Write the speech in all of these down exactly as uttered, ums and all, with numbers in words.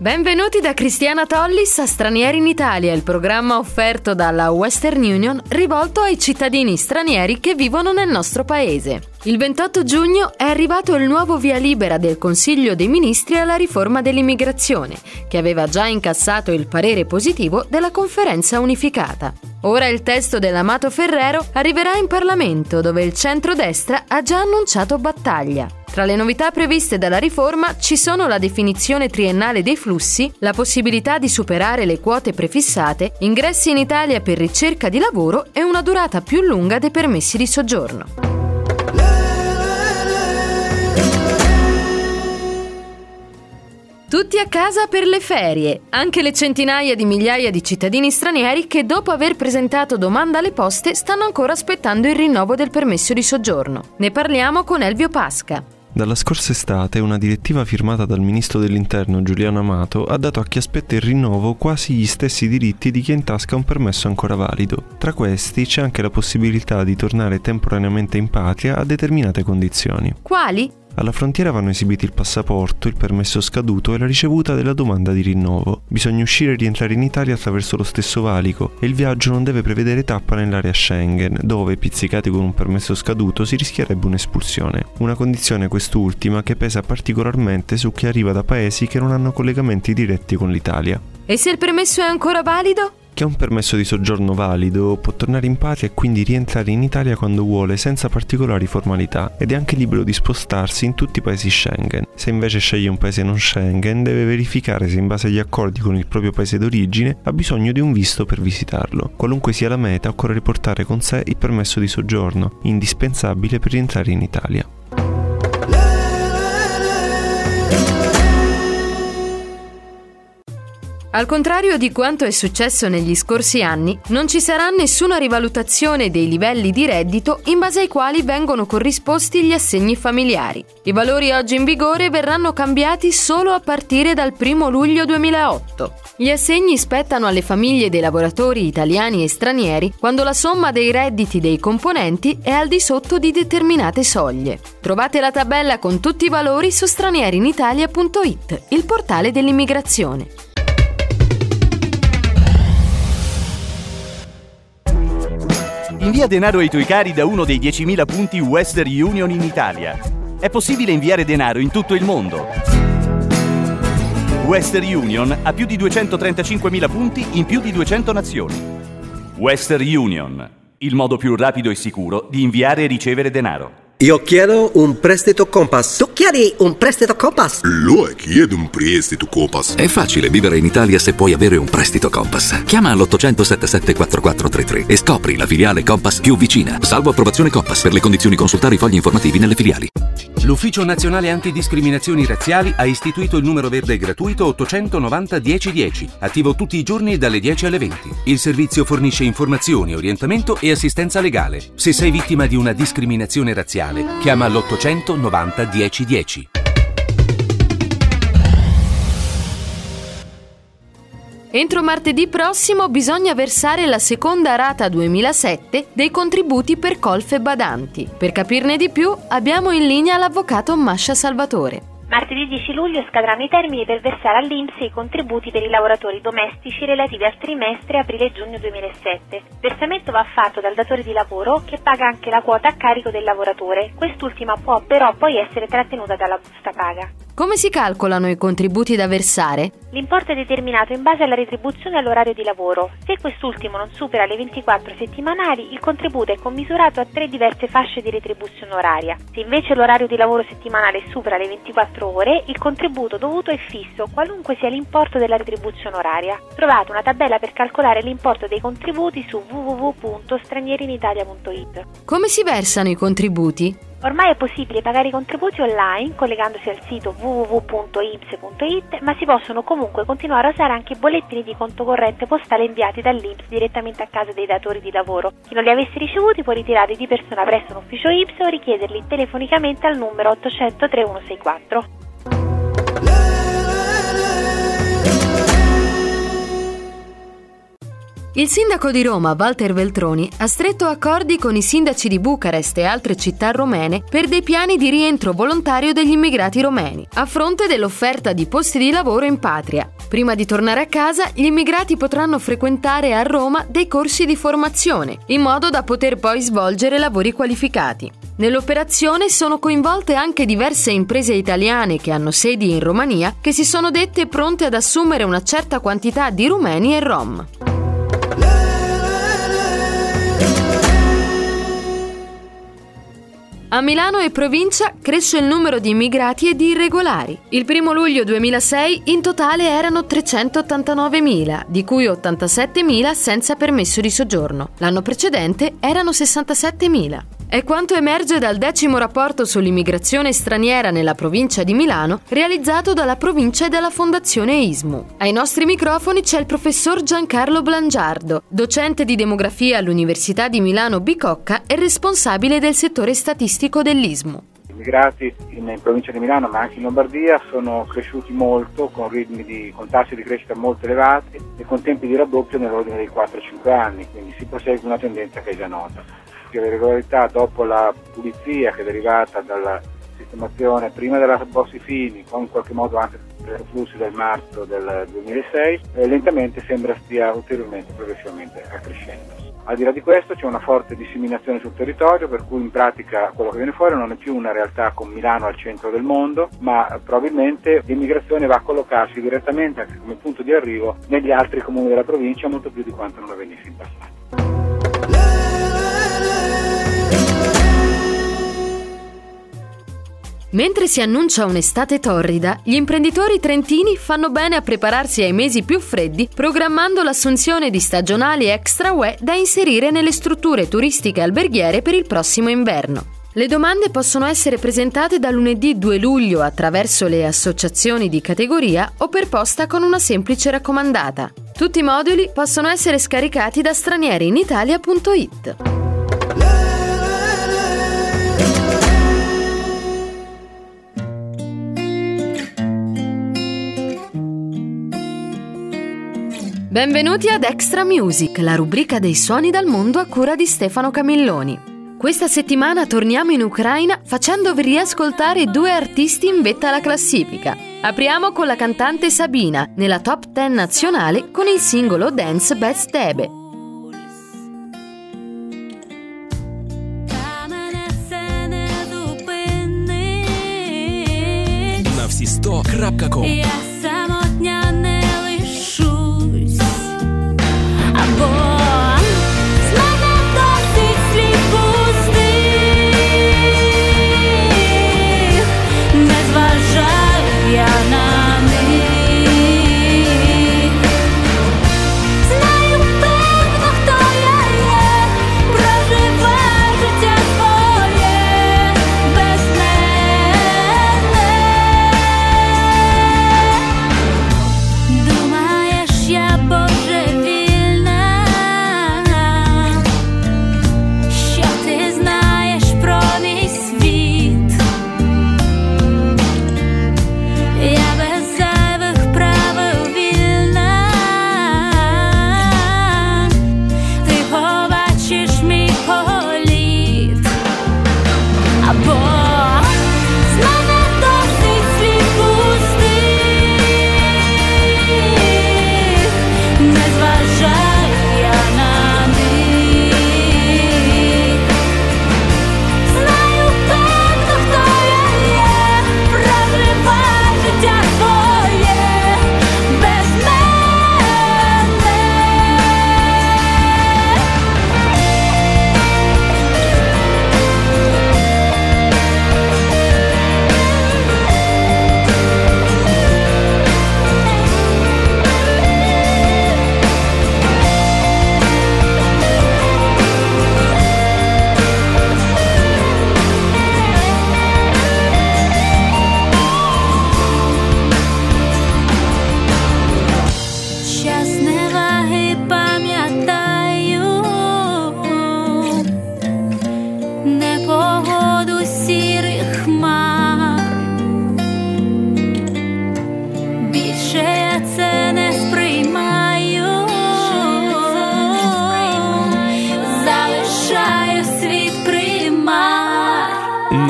Benvenuti da Cristiana Tollis a Stranieri in Italia, il programma offerto dalla Western Union rivolto ai cittadini stranieri che vivono nel nostro paese. Il ventotto giugno è arrivato il nuovo via libera del Consiglio dei Ministri alla riforma dell'immigrazione, che aveva già incassato il parere positivo della Conferenza Unificata. Ora il testo dell'Amato Ferrero arriverà in Parlamento, dove il centrodestra ha già annunciato battaglia. Tra le novità previste dalla riforma ci sono la definizione triennale dei flussi, la possibilità di superare le quote prefissate, ingressi in Italia per ricerca di lavoro e una durata più lunga dei permessi di soggiorno. Tutti a casa per le ferie, anche le centinaia di migliaia di cittadini stranieri che dopo aver presentato domanda alle poste stanno ancora aspettando il rinnovo del permesso di soggiorno. Ne parliamo con Elvio Pasca. Dalla scorsa estate una direttiva firmata dal ministro dell'Interno Giuliano Amato ha dato a chi aspetta il rinnovo quasi gli stessi diritti di chi ha in tasca un permesso ancora valido. Tra questi c'è anche la possibilità di tornare temporaneamente in patria a determinate condizioni. Quali? Alla frontiera vanno esibiti il passaporto, il permesso scaduto e la ricevuta della domanda di rinnovo. Bisogna uscire e rientrare in Italia attraverso lo stesso valico e il viaggio non deve prevedere tappa nell'area Schengen, dove, pizzicati con un permesso scaduto, si rischierebbe un'espulsione. Una condizione quest'ultima che pesa particolarmente su chi arriva da paesi che non hanno collegamenti diretti con l'Italia. E se il permesso è ancora valido? Chi ha un permesso di soggiorno valido può tornare in patria e quindi rientrare in Italia quando vuole senza particolari formalità ed è anche libero di spostarsi in tutti i paesi Schengen. Se invece sceglie un paese non Schengen deve verificare se in base agli accordi con il proprio paese d'origine ha bisogno di un visto per visitarlo. Qualunque sia la meta occorre riportare con sé il permesso di soggiorno, indispensabile per rientrare in Italia. Al contrario di quanto è successo negli scorsi anni, non ci sarà nessuna rivalutazione dei livelli di reddito in base ai quali vengono corrisposti gli assegni familiari. I valori oggi in vigore verranno cambiati solo a partire dal primo luglio duemilaotto. Gli assegni spettano alle famiglie dei lavoratori italiani e stranieri quando la somma dei redditi dei componenti è al di sotto di determinate soglie. Trovate la tabella con tutti i valori su stranierinitalia punto it, il portale dell'immigrazione. Invia denaro ai tuoi cari da uno dei diecimila punti Western Union in Italia. È possibile inviare denaro in tutto il mondo. Western Union ha più di duecentotrentacinquemila punti in più di duecento nazioni. Western Union, il modo più rapido e sicuro di inviare e ricevere denaro. Io chiedo un prestito Compass. Tu chiedi un prestito Compass? Lui chiede un prestito Compass. È facile vivere in Italia se puoi avere un prestito Compass. Chiama all'ottocento settantasette quarantaquattro trentatré e scopri la filiale Compass più vicina. Salvo approvazione Compass. Per le condizioni consultare i fogli informativi nelle filiali. L'Ufficio Nazionale Antidiscriminazioni Razziali ha istituito il numero verde gratuito ottocentonovanta dieci dieci, attivo tutti i giorni dalle dieci alle venti. Il servizio fornisce informazioni, orientamento e assistenza legale. Se sei vittima di una discriminazione razziale, chiama all'ottocentonovanta dieci dieci. Entro martedì prossimo bisogna versare la seconda rata duemilasette dei contributi per colf e badanti. Per capirne di più abbiamo in linea l'avvocato Mascia Salvatore. Martedì dieci luglio scadranno i termini per versare all'I N P S i contributi per i lavoratori domestici relativi al trimestre aprile-giugno duemilasette. Il versamento va fatto dal datore di lavoro che paga anche la quota a carico del lavoratore. Quest'ultima può però poi essere trattenuta dalla busta paga. Come si calcolano i contributi da versare? L'importo è determinato in base alla retribuzione e all'orario di lavoro. Se quest'ultimo non supera le ventiquattro settimanali, il contributo è commisurato a tre diverse fasce di retribuzione oraria. Se invece l'orario di lavoro settimanale supera le ventiquattro ore, il contributo dovuto è fisso, qualunque sia l'importo della retribuzione oraria. Trovate una tabella per calcolare l'importo dei contributi su w w w punto stranierinitalia punto it. Come si versano i contributi? Ormai è possibile pagare i contributi online collegandosi al sito w w w punto i n p s punto it, ma si possono comunque continuare a usare anche i bollettini di conto corrente postale inviati dall'I N P S direttamente a casa dei datori di lavoro. Chi non li avesse ricevuti può ritirarli di persona presso un ufficio I N P S o richiederli telefonicamente al numero ottocento trentunosessantaquattro. Il sindaco di Roma, Walter Veltroni, ha stretto accordi con i sindaci di Bucarest e altre città romene per dei piani di rientro volontario degli immigrati romeni, a fronte dell'offerta di posti di lavoro in patria. Prima di tornare a casa, gli immigrati potranno frequentare a Roma dei corsi di formazione, in modo da poter poi svolgere lavori qualificati. Nell'operazione sono coinvolte anche diverse imprese italiane che hanno sedi in Romania, che si sono dette pronte ad assumere una certa quantità di rumeni e rom. A Milano e provincia cresce il numero di immigrati e di irregolari. Il primo luglio duemilasei in totale erano trecentottantanovemila, di cui ottantasettemila senza permesso di soggiorno. L'anno precedente erano sessantasettemila. È quanto emerge dal decimo rapporto sull'immigrazione straniera nella provincia di Milano, realizzato dalla provincia e dalla Fondazione I S M U. Ai nostri microfoni c'è il professor Giancarlo Blangiardo, docente di demografia all'Università di Milano Bicocca e responsabile del settore statistico dell'I S M U. Gli immigrati in provincia di Milano, ma anche in Lombardia, sono cresciuti molto, con ritmi di, con tassi di crescita molto elevati e con tempi di raddoppio nell'ordine dei quattro cinque anni, quindi si prosegue una tendenza che è già nota. Le regolarità dopo la pulizia che è derivata dalla sistemazione prima della Bossi-Fini, con in qualche modo anche dei flussi del marzo del duemilasei, eh, lentamente sembra stia ulteriormente progressivamente accrescendo. Al di là di questo c'è una forte disseminazione sul territorio, per cui in pratica quello che viene fuori non è più una realtà con Milano al centro del mondo, ma probabilmente l'immigrazione va a collocarsi direttamente anche come punto di arrivo negli altri comuni della provincia, molto più di quanto non avvenisse in passato. Mentre si annuncia un'estate torrida, gli imprenditori trentini fanno bene a prepararsi ai mesi più freddi, programmando l'assunzione di stagionali extra U E da inserire nelle strutture turistiche alberghiere per il prossimo inverno. Le domande possono essere presentate da lunedì due luglio attraverso le associazioni di categoria o per posta con una semplice raccomandata. Tutti i moduli possono essere scaricati da stranierinitalia punto it. Benvenuti ad Extra Music, la rubrica dei suoni dal mondo a cura di Stefano Camilloni. Questa settimana torniamo in Ucraina facendovi riascoltare due artisti in vetta alla classifica. Apriamo con la cantante Sabina, nella top dieci nazionale con il singolo Dance Bez Tebe. На всі сто крапка ком.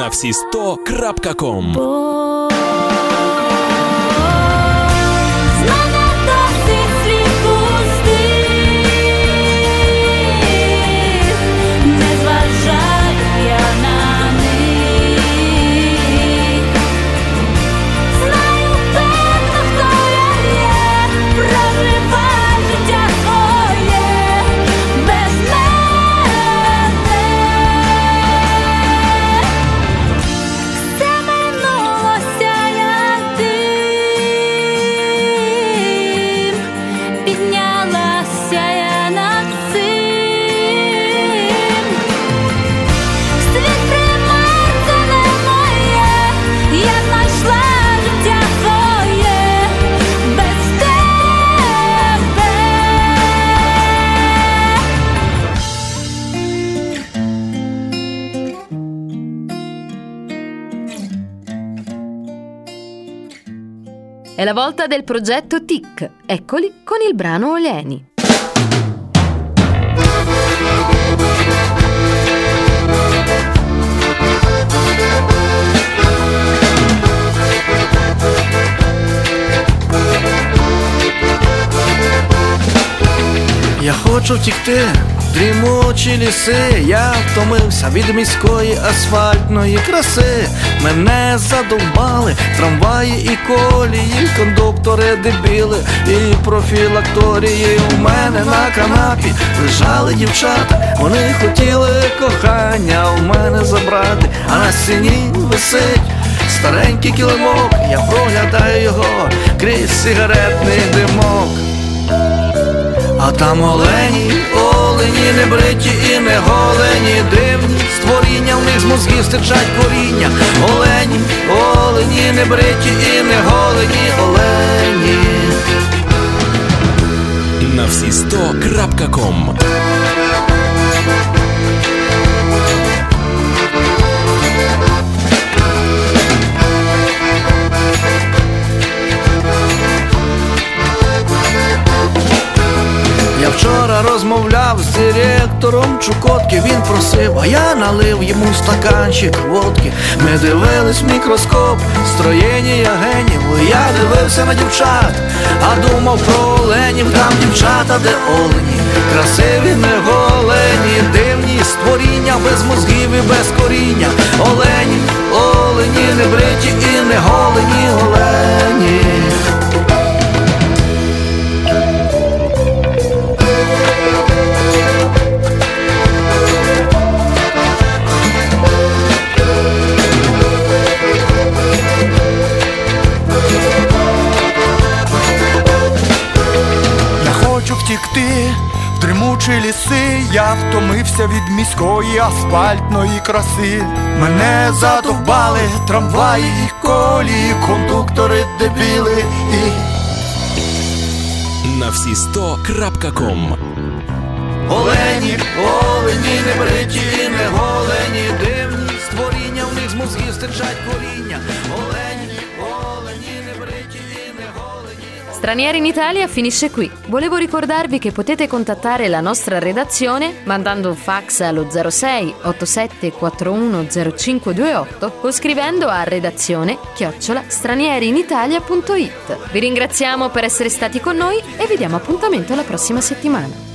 на всі сто крапка ком. È la volta del progetto T I C. Eccoli con il brano Oleni. Я хочу втікти, дрімучі ліси. Я втомився від міської асфальтної краси. Мене задовбали трамваї і колії, кондуктори дебіли і профілакторії. У мене на канапі лежали дівчата, вони хотіли кохання у мене забрати. А на стіні висить старенький килимок, я проглядаю його крізь сигаретний димок. А там олені, олені, не бриті і не голені, дивні створіння, в них з мозгів стирчать коріння. Олені, олені, не бриті і не голені, олені. На всі сто крапка ком. Я вчора розмовляв з директором Чукотки. Він просив, а я налив йому стаканчик водки. Ми дивились в мікроскоп строєння генів. Я дивився на дівчат, а думав про оленів. Там дівчата, де олені, красиві, не голені, дивні створіння, без мозгів і без коріння. Олені, олені, не бриті і не голені, олені. Втікти в дрімучі ліси, я втомився від міської асфальтної краси. Мене задовбали трамваї і колії, кондуктори дебіли і... На всі сто крапка ком. Олені, олені, не бриті і не голені, дивні створіння, в них з мозгів стирчать коріння. Олені, олені, не бриті і не голені. Stranieri in Italia finisce qui. Volevo ricordarvi che potete contattare la nostra redazione mandando un fax allo zero sei otto sette quattro uno zero cinque due otto o scrivendo a redazione chiocciola stranieriinitalia punto it. Vi ringraziamo per essere stati con noi e vi diamo appuntamento alla prossima settimana.